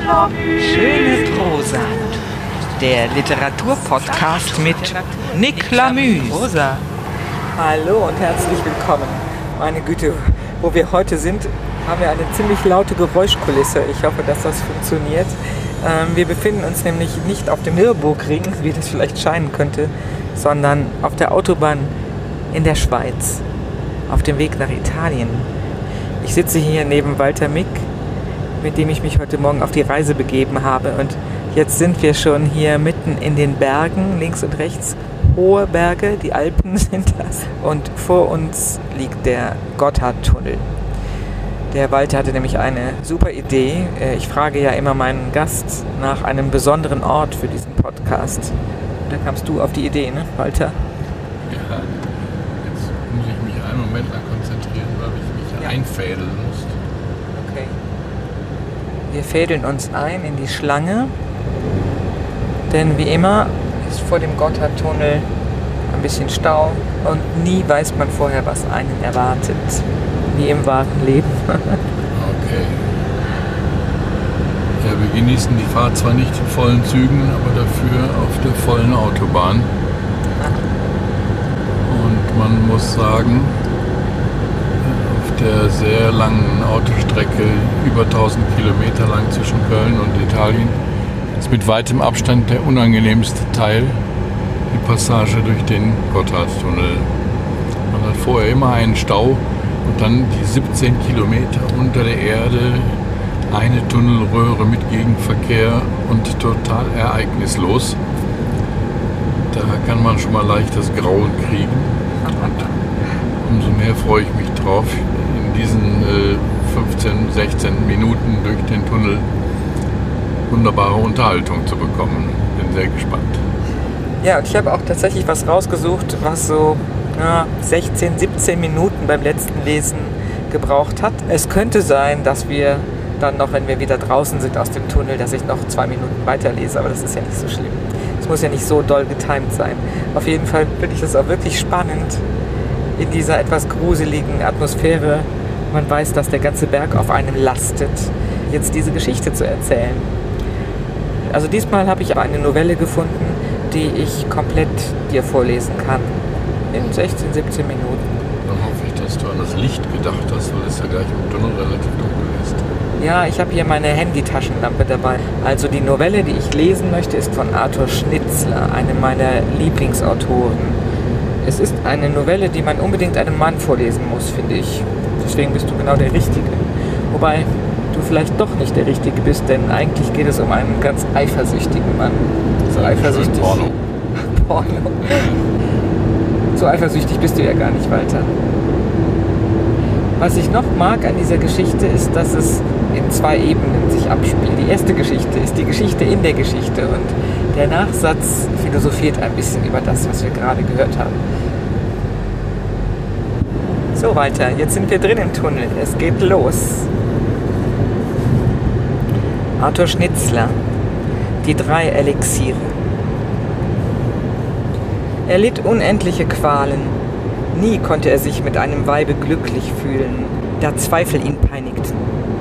Schöne Prosa. Der Literaturpodcast mit Nick Lamüs. Prosa. Hallo und herzlich willkommen. Meine Güte, wo wir heute sind, haben wir eine ziemlich laute Geräuschkulisse. Ich hoffe, dass das funktioniert. Wir befinden uns nämlich nicht auf dem Nürburgring, wie das vielleicht scheinen könnte, sondern auf der Autobahn in der Schweiz, auf dem Weg nach Italien. Ich sitze hier neben Walter Mick, mit dem ich mich heute Morgen auf die Reise begeben habe. Und jetzt sind wir schon hier mitten in den Bergen, links und rechts hohe Berge, die Alpen sind das. Und vor uns liegt der Gotthardtunnel. Der Walter hatte nämlich eine super Idee. Ich frage ja immer meinen Gast nach einem besonderen Ort für diesen Podcast. Da kamst du auf die Idee, ne, Walter? Ja, jetzt muss ich mich einen Moment lang konzentrieren, weil ich mich einfädeln muss. Okay. Wir fädeln uns ein in die Schlange, denn wie immer ist vor dem Gotthardtunnel ein bisschen Stau und nie weiß man vorher, was einen erwartet, wie im wahren Leben. Okay. Ja, wir genießen die Fahrt zwar nicht in vollen Zügen, aber dafür auf der vollen Autobahn. Und man muss sagen, auf der sehr langen Autostrecke, über 1000 Kilometer lang zwischen Köln und Italien, ist mit weitem Abstand der unangenehmste Teil die Passage durch den Gotthardtunnel. Man hat vorher immer einen Stau und dann die 17 Kilometer unter der Erde, eine Tunnelröhre mit Gegenverkehr und total ereignislos. Da kann man schon mal leicht das Grauen kriegen. Und umso mehr freue ich mich drauf, in diesen 15, 16 Minuten durch den Tunnel wunderbare Unterhaltung zu bekommen. Bin sehr gespannt. Ja, und ich habe auch tatsächlich was rausgesucht, was so 16, 17 Minuten beim letzten Lesen gebraucht hat. Es könnte sein, dass wir dann noch, wenn wir wieder draußen sind aus dem Tunnel, dass ich noch 2 Minuten weiterlese, aber das ist ja nicht so schlimm. Es muss ja nicht so doll getimt sein. Auf jeden Fall finde ich das auch wirklich spannend, in dieser etwas gruseligen Atmosphäre. Man weiß, dass der ganze Berg auf einem lastet, jetzt diese Geschichte zu erzählen. Also diesmal habe ich aber eine Novelle gefunden, die ich komplett dir vorlesen kann. In 16, 17 Minuten. Dann hoffe ich, dass du an das Licht gedacht hast, weil es ja gleich im Tunnel relativ dunkel ist. Ja, ich habe hier meine Handy-Taschenlampe dabei. Also die Novelle, die ich lesen möchte, ist von Arthur Schnitzler, einem meiner Lieblingsautoren. Es ist eine Novelle, die man unbedingt einem Mann vorlesen muss, finde ich. Deswegen bist du genau der Richtige. Wobei du vielleicht doch nicht der Richtige bist, denn eigentlich geht es um einen ganz eifersüchtigen Mann. So eifersüchtig. Porno. Porno. So eifersüchtig bist du ja gar nicht, Walter. Was ich noch mag an dieser Geschichte ist, dass es in 2 Ebenen sich abspielt. Die erste Geschichte ist die Geschichte in der Geschichte und der Nachsatz philosophiert ein bisschen über das, was wir gerade gehört haben. So, Walter, jetzt sind wir drin im Tunnel. Es geht los. Arthur Schnitzler, die 3 Elixiere. Er litt unendliche Qualen. Nie konnte er sich mit einem Weibe glücklich fühlen, da Zweifel ihn peinigten.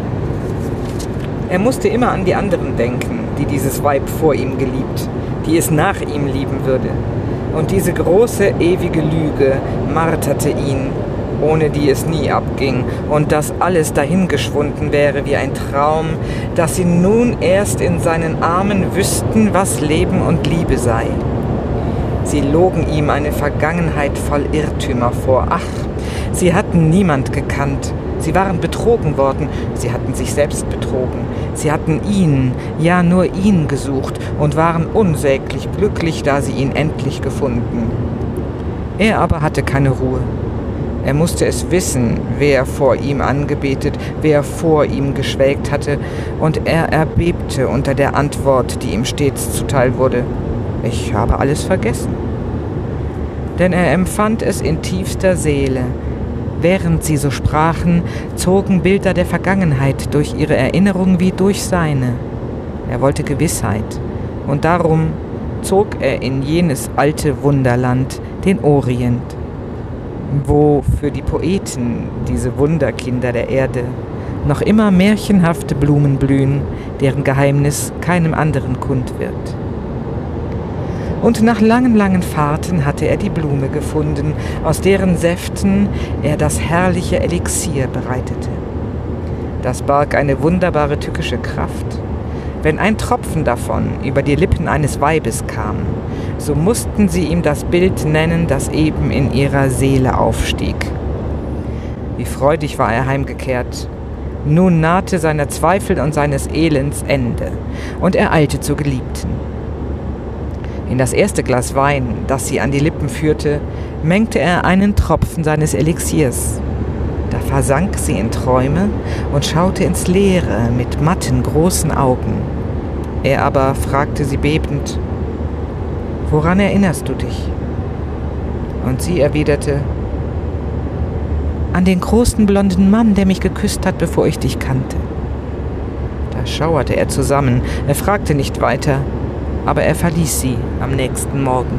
Er musste immer an die anderen denken, die dieses Weib vor ihm geliebt, die es nach ihm lieben würde. Und diese große, ewige Lüge marterte ihn, ohne die es nie abging, und dass alles dahingeschwunden wäre wie ein Traum, dass sie nun erst in seinen Armen wüssten, was Leben und Liebe sei. Sie logen ihm eine Vergangenheit voll Irrtümer vor. Ach, sie hatten niemand gekannt. Sie waren betrogen worden. Sie hatten sich selbst betrogen. Sie hatten ihn, ja nur ihn gesucht und waren unsäglich glücklich, da sie ihn endlich gefunden. Er aber hatte keine Ruhe. Er musste es wissen, wer vor ihm angebetet, wer vor ihm geschwelgt hatte, und er erbebte unter der Antwort, die ihm stets zuteil wurde. Ich habe alles vergessen. Denn er empfand es in tiefster Seele. Während sie so sprachen, zogen Bilder der Vergangenheit durch ihre Erinnerung wie durch seine. Er wollte Gewissheit, und darum zog er in jenes alte Wunderland, den Orient, wo für die Poeten, diese Wunderkinder der Erde, noch immer märchenhafte Blumen blühen, deren Geheimnis keinem anderen kund wird. Und nach langen, langen Fahrten hatte er die Blume gefunden, aus deren Säften er das herrliche Elixier bereitete. Das barg eine wunderbare tückische Kraft. Wenn ein Tropfen davon über die Lippen eines Weibes kam, so mussten sie ihm das Bild nennen, das eben in ihrer Seele aufstieg. Wie freudig war er heimgekehrt. Nun nahte seiner Zweifel und seines Elends Ende, und er eilte zur Geliebten. In das erste Glas Wein, das sie an die Lippen führte, mengte er einen Tropfen seines Elixiers. Da versank sie in Träume und schaute ins Leere mit matten, großen Augen. Er aber fragte sie bebend: »Woran erinnerst du dich?« Und sie erwiderte: »An den großen blonden Mann, der mich geküsst hat, bevor ich dich kannte.« Da schauerte er zusammen, er fragte nicht weiter, aber er verließ sie am nächsten Morgen.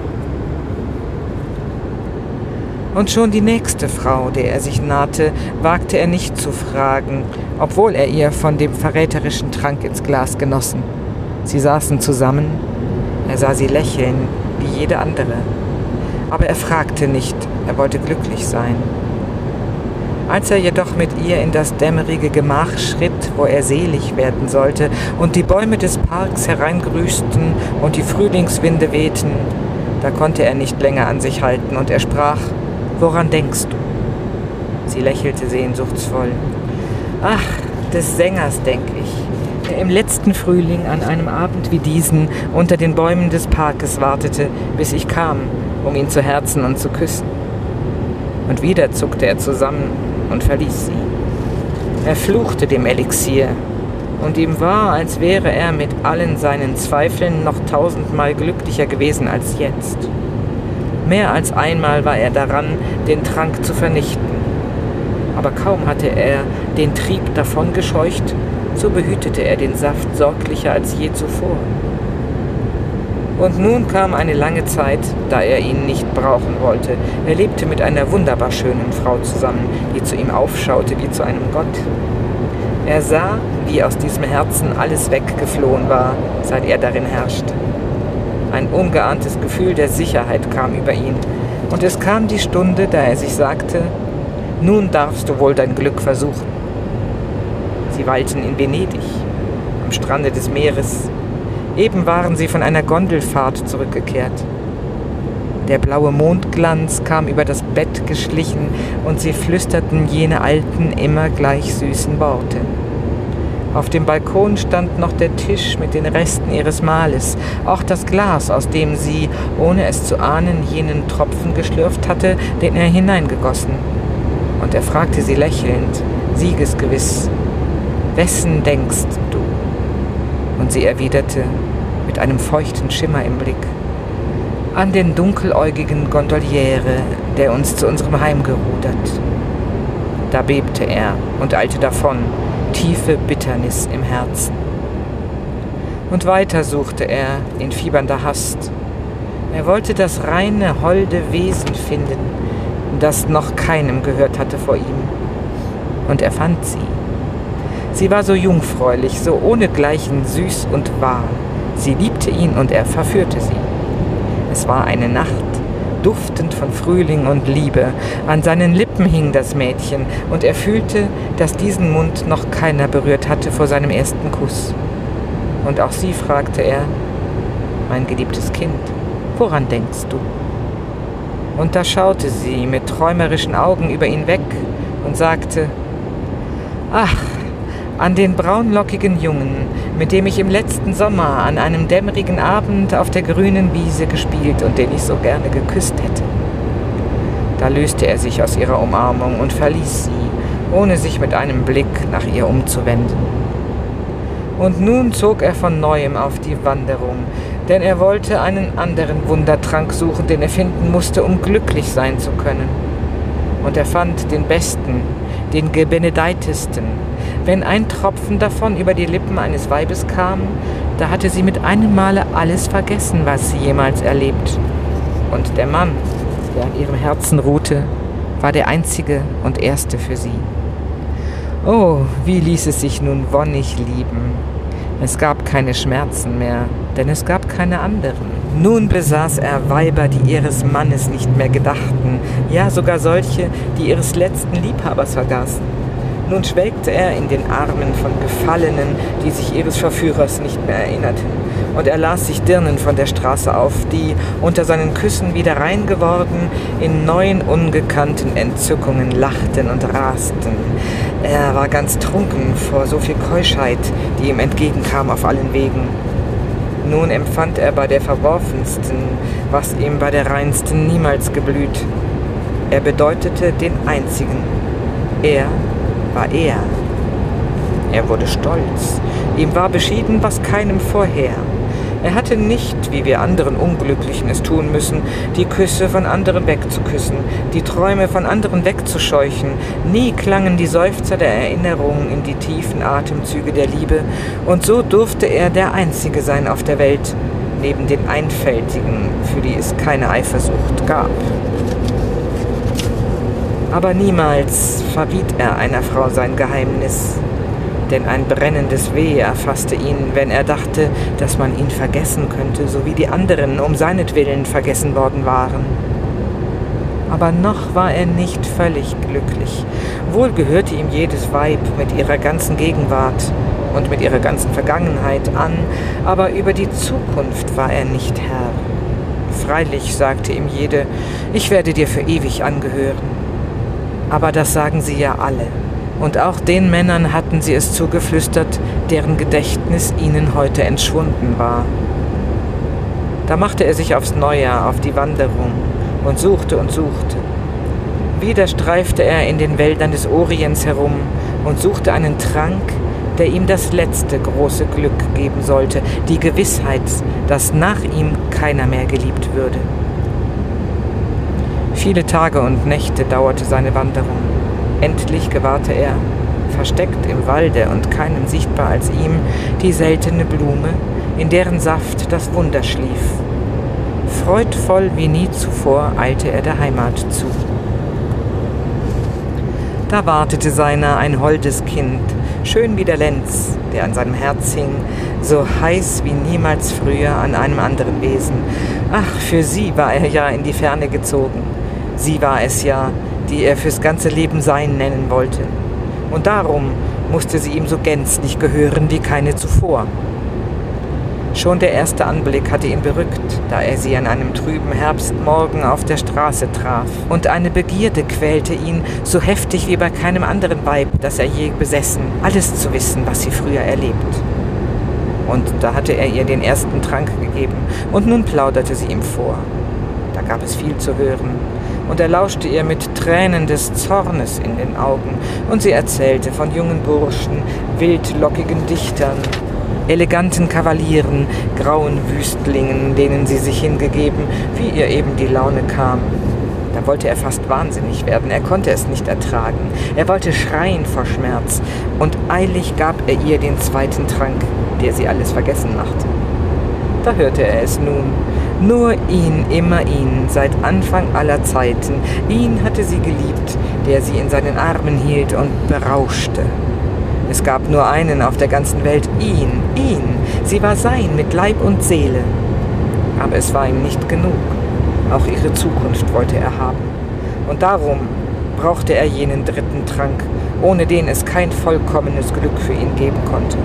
Und schon die nächste Frau, der er sich nahte, wagte er nicht zu fragen, obwohl er ihr von dem verräterischen Trank ins Glas genossen. Sie saßen zusammen, er sah sie lächeln, wie jede andere. Aber er fragte nicht, er wollte glücklich sein. Als er jedoch mit ihr in das dämmerige Gemach schritt, wo er selig werden sollte, und die Bäume des Parks hereingrüßten und die Frühlingswinde wehten, da konnte er nicht länger an sich halten, und er sprach: »Woran denkst du?« Sie lächelte sehnsuchtsvoll. »Ach, des Sängers denk ich, der im letzten Frühling an einem Abend wie diesen unter den Bäumen des Parkes wartete, bis ich kam, um ihn zu herzen und zu küssen.« Und wieder zuckte er zusammen und verließ sie. Er fluchte dem Elixier, und ihm war, als wäre er mit allen seinen Zweifeln noch 1000-mal glücklicher gewesen als jetzt. Mehr als einmal war er daran, den Trank zu vernichten. Aber kaum hatte er den Trieb davongescheucht, so behütete er den Saft sorglicher als je zuvor. Und nun kam eine lange Zeit, da er ihn nicht brauchen wollte. Er lebte mit einer wunderbar schönen Frau zusammen, die zu ihm aufschaute wie zu einem Gott. Er sah, wie aus diesem Herzen alles weggeflohen war, seit er darin herrschte. Ein ungeahntes Gefühl der Sicherheit kam über ihn, und es kam die Stunde, da er sich sagte: »Nun darfst du wohl dein Glück versuchen.« Sie weilten in Venedig, am Strande des Meeres. Eben waren sie von einer Gondelfahrt zurückgekehrt. Der blaue Mondglanz kam über das Bett geschlichen, und sie flüsterten jene alten, immer gleich süßen Worte. Auf dem Balkon stand noch der Tisch mit den Resten ihres Mahles, auch das Glas, aus dem sie, ohne es zu ahnen, jenen Tropfen geschlürft hatte, den er hineingegossen. Und er fragte sie lächelnd, siegesgewiss: »Wessen denkst du?« Und sie erwiderte, mit einem feuchten Schimmer im Blick: »An den dunkeläugigen Gondoliere, der uns zu unserem Heim gerudert.« Da bebte er und eilte davon, tiefe Bitternis im Herzen. Und weiter suchte er in fiebernder Hast. Er wollte das reine, holde Wesen finden, das noch keinem gehört hatte vor ihm. Und er fand sie. Sie war so jungfräulich, so ohnegleichen süß und wahr. Sie liebte ihn und er verführte sie. Es war eine Nacht, duftend von Frühling und Liebe. An seinen Lippen hing das Mädchen, und er fühlte, dass diesen Mund noch keiner berührt hatte vor seinem ersten Kuss. Und auch sie fragte er: »Mein geliebtes Kind, woran denkst du?« Und da schaute sie mit träumerischen Augen über ihn weg und sagte: »Ach, an den braunlockigen Jungen, mit dem ich im letzten Sommer an einem dämmerigen Abend auf der grünen Wiese gespielt und den ich so gerne geküsst hätte.« Da löste er sich aus ihrer Umarmung und verließ sie, ohne sich mit einem Blick nach ihr umzuwenden. Und nun zog er von Neuem auf die Wanderung, denn er wollte einen anderen Wundertrank suchen, den er finden musste, um glücklich sein zu können. Und er fand den besten, den gebenedeitesten. Wenn ein Tropfen davon über die Lippen eines Weibes kam, da hatte sie mit einem Male alles vergessen, was sie jemals erlebt. Und der Mann, der an ihrem Herzen ruhte, war der einzige und erste für sie. Oh, wie ließ es sich nun wonnig lieben. Es gab keine Schmerzen mehr, denn es gab keine anderen. Nun besaß er Weiber, die ihres Mannes nicht mehr gedachten, ja sogar solche, die ihres letzten Liebhabers vergaßen. Nun schwelgte er in den Armen von Gefallenen, die sich ihres Verführers nicht mehr erinnerten. Und er las sich Dirnen von der Straße auf, die, unter seinen Küssen wieder rein geworden, in neuen, ungekannten Entzückungen lachten und rasten. Er war ganz trunken vor so viel Keuschheit, die ihm entgegenkam auf allen Wegen. Nun empfand er bei der Verworfensten, was ihm bei der Reinsten niemals geblüht. Er bedeutete den Einzigen. Er war er. Er wurde stolz. Ihm war beschieden, was keinem vorher. Er hatte nicht, wie wir anderen Unglücklichen es tun müssen, die Küsse von anderen wegzuküssen, die Träume von anderen wegzuscheuchen. Nie klangen die Seufzer der Erinnerung in die tiefen Atemzüge der Liebe, und so durfte er der Einzige sein auf der Welt, neben den Einfältigen, für die es keine Eifersucht gab. Aber niemals verriet er einer Frau sein Geheimnis, denn ein brennendes Weh erfasste ihn, wenn er dachte, dass man ihn vergessen könnte, so wie die anderen um seinetwillen vergessen worden waren. Aber noch war er nicht völlig glücklich. Wohl gehörte ihm jedes Weib mit ihrer ganzen Gegenwart und mit ihrer ganzen Vergangenheit an, aber über die Zukunft war er nicht Herr. Freilich sagte ihm jede, ich werde dir für ewig angehören. Aber das sagen sie ja alle. Und auch den Männern hatten sie es zugeflüstert, deren Gedächtnis ihnen heute entschwunden war. Da machte er sich aufs Neue auf die Wanderung und suchte und suchte. Wieder streifte er in den Wäldern des Orients herum und suchte einen Trank, der ihm das letzte große Glück geben sollte, die Gewissheit, dass nach ihm keiner mehr geliebt würde. Viele Tage und Nächte dauerte seine Wanderung. Endlich gewahrte er, versteckt im Walde und keinem sichtbar als ihm, die seltene Blume, in deren Saft das Wunder schlief. Freudvoll wie nie zuvor eilte er der Heimat zu. Da wartete seiner ein holdes Kind, schön wie der Lenz, der an seinem Herz hing, so heiß wie niemals früher an einem anderen Wesen. Ach, für sie war er ja in die Ferne gezogen. Sie war es ja, die er fürs ganze Leben sein nennen wollte. Und darum musste sie ihm so gänzlich gehören wie keine zuvor. Schon der erste Anblick hatte ihn berückt, da er sie an einem trüben Herbstmorgen auf der Straße traf. Und eine Begierde quälte ihn, so heftig wie bei keinem anderen Weib, das er je besessen, alles zu wissen, was sie früher erlebt. Und da hatte er ihr den ersten Trank gegeben, und nun plauderte sie ihm vor. Da gab es viel zu hören. Und er lauschte ihr mit Tränen des Zornes in den Augen, und sie erzählte von jungen Burschen, wildlockigen Dichtern, eleganten Kavalieren, grauen Wüstlingen, denen sie sich hingegeben, wie ihr eben die Laune kam. Da wollte er fast wahnsinnig werden, er konnte es nicht ertragen. Er wollte schreien vor Schmerz, und eilig gab er ihr den zweiten Trank, der sie alles vergessen machte. Da hörte er es nun. Nur ihn, immer ihn, seit Anfang aller Zeiten. Ihn hatte sie geliebt, der sie in seinen Armen hielt und berauschte. Es gab nur einen auf der ganzen Welt, ihn. Sie war sein mit Leib und Seele. Aber es war ihm nicht genug. Auch ihre Zukunft wollte er haben. Und darum brauchte er jenen dritten Trank, ohne den es kein vollkommenes Glück für ihn geben konnte.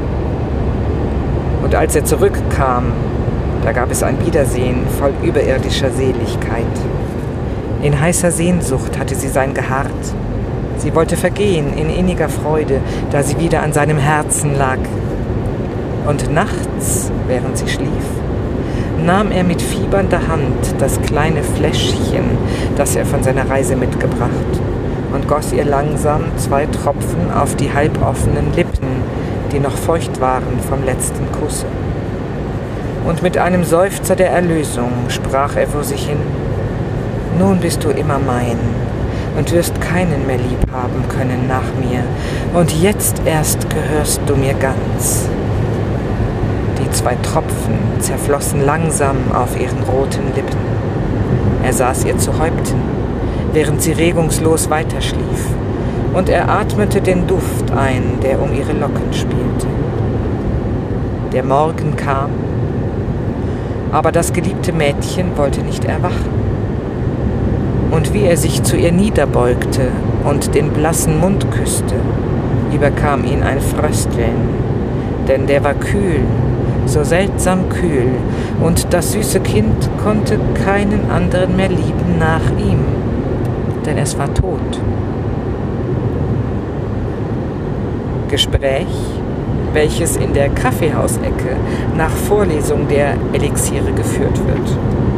Und als er zurückkam, da gab es ein Wiedersehen voll überirdischer Seligkeit. In heißer Sehnsucht hatte sie sein geharrt. Sie wollte vergehen in inniger Freude, da sie wieder an seinem Herzen lag. Und nachts, während sie schlief, nahm er mit fiebernder Hand das kleine Fläschchen, das er von seiner Reise mitgebracht, und goss ihr langsam 2 Tropfen auf die halboffenen Lippen, die noch feucht waren vom letzten Kusse. Und mit einem Seufzer der Erlösung sprach er vor sich hin: Nun bist du immer mein und wirst keinen mehr lieb haben können nach mir, und jetzt erst gehörst du mir ganz. Die 2 Tropfen zerflossen langsam auf ihren roten Lippen. Er saß ihr zu Häupten, während sie regungslos weiterschlief, und er atmete den Duft ein, der um ihre Locken spielte. Der Morgen kam, aber das geliebte Mädchen wollte nicht erwachen. Und wie er sich zu ihr niederbeugte und den blassen Mund küsste, überkam ihn ein Frösteln, denn der war kühl, so seltsam kühl, und das süße Kind konnte keinen anderen mehr lieben nach ihm, denn es war tot. Gespräch, welches in der Kaffeehausecke nach Vorlesung der Elixiere geführt wird.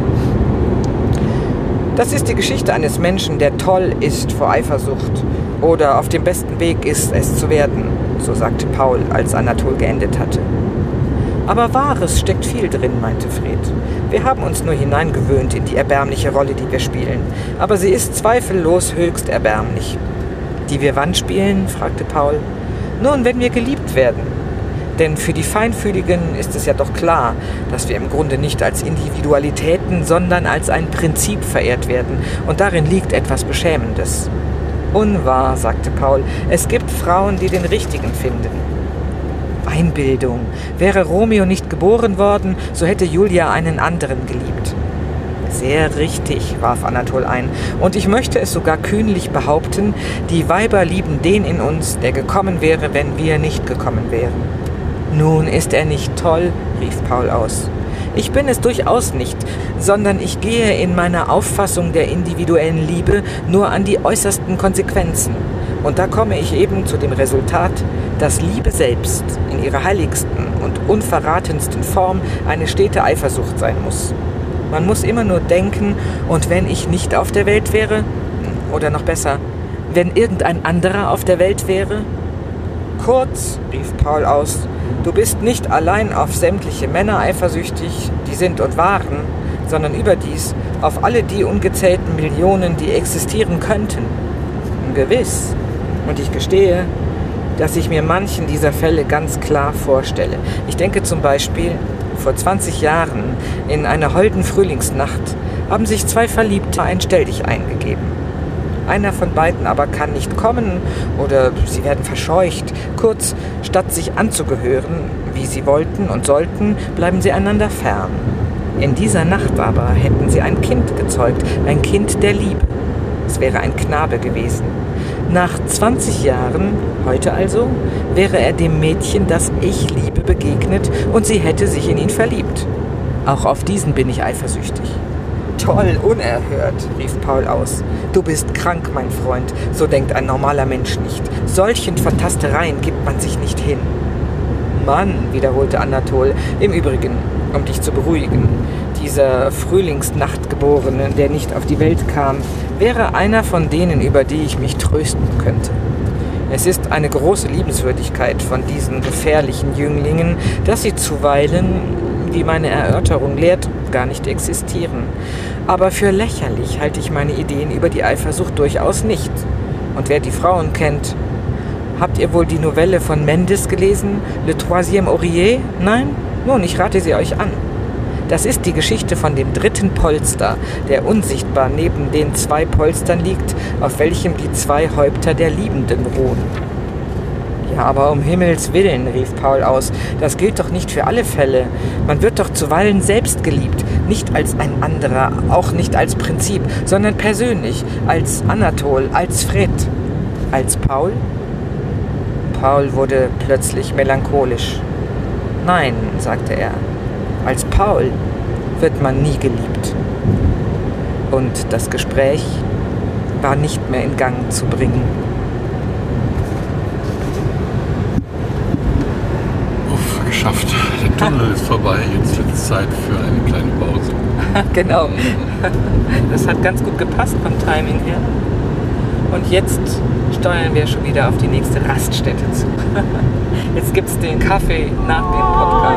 Das ist die Geschichte eines Menschen, der toll ist vor Eifersucht oder auf dem besten Weg ist, es zu werden, so sagte Paul, als Anatol geendet hatte. Aber Wahres steckt viel drin, meinte Fred. Wir haben uns nur hineingewöhnt in die erbärmliche Rolle, die wir spielen. Aber sie ist zweifellos höchst erbärmlich. Die wir wann spielen? Fragte Paul. Nun, wenn wir geliebt werden. Denn für die Feinfühligen ist es ja doch klar, dass wir im Grunde nicht als Individualitäten, sondern als ein Prinzip verehrt werden. Und darin liegt etwas Beschämendes. Unwahr, sagte Paul. Es gibt Frauen, die den Richtigen finden. Einbildung. Wäre Romeo nicht geboren worden, so hätte Julia einen anderen geliebt. Sehr richtig, warf Anatol ein. Und ich möchte es sogar kühnlich behaupten, die Weiber lieben den in uns, der gekommen wäre, wenn wir nicht gekommen wären. Nun, ist er nicht toll, rief Paul aus. Ich bin es durchaus nicht, sondern ich gehe in meiner Auffassung der individuellen Liebe nur an die äußersten Konsequenzen. Und da komme ich eben zu dem Resultat, dass Liebe selbst in ihrer heiligsten und unverratensten Form eine stete Eifersucht sein muss. Man muss immer nur denken, und wenn ich nicht auf der Welt wäre, oder noch besser, wenn irgendein anderer auf der Welt wäre? Kurz, rief Paul aus, du bist nicht allein auf sämtliche Männer eifersüchtig, die sind und waren, sondern überdies auf alle die ungezählten Millionen, die existieren könnten. Gewiss. Und ich gestehe, dass ich mir manchen dieser Fälle ganz klar vorstelle. Ich denke zum Beispiel, vor 20 Jahren, in einer holden Frühlingsnacht, haben sich zwei Verliebte ein Stelldich eingegeben. Einer von beiden aber kann nicht kommen oder sie werden verscheucht. Kurz, statt sich anzugehören, wie sie wollten und sollten, bleiben sie einander fern. In dieser Nacht aber hätten sie ein Kind gezeugt, ein Kind der Liebe. Es wäre ein Knabe gewesen. Nach 20 Jahren, heute also, wäre er dem Mädchen, das ich liebe, begegnet und sie hätte sich in ihn verliebt. Auch auf diesen bin ich eifersüchtig. Toll, unerhört, rief Paul aus. Du bist krank, mein Freund, so denkt ein normaler Mensch nicht. Solchen Fantastereien gibt man sich nicht hin. Mann, wiederholte Anatol, im Übrigen, um dich zu beruhigen, dieser Frühlingsnachtgeborene, der nicht auf die Welt kam, wäre einer von denen, über die ich mich trösten könnte. Es ist eine große Liebenswürdigkeit von diesen gefährlichen Jünglingen, dass sie zuweilen, wie meine Erörterung lehrt, gar nicht existieren. Aber für lächerlich halte ich meine Ideen über die Eifersucht durchaus nicht. Und wer die Frauen kennt, habt ihr wohl die Novelle von Mendes gelesen, Le Troisième Oreiller? Nein? Nun, ich rate sie euch an. Das ist die Geschichte von dem dritten Polster, der unsichtbar neben den zwei Polstern liegt, auf welchem die zwei Häupter der Liebenden ruhen. Ja, aber um Himmels Willen, rief Paul aus, das gilt doch nicht für alle Fälle. Man wird doch zuweilen selbst geliebt, nicht als ein anderer, auch nicht als Prinzip, sondern persönlich, als Anatol, als Fred, als Paul. Paul wurde plötzlich melancholisch. Nein, sagte er, als Paul wird man nie geliebt. Und das Gespräch war nicht mehr in Gang zu bringen. Geschafft. Der Tunnel ist vorbei. Jetzt wird es Zeit für eine kleine Pause. Genau. Das hat ganz gut gepasst vom Timing her. Und jetzt steuern wir schon wieder auf die nächste Raststätte zu. Jetzt gibt es den Kaffee nach dem Podcast.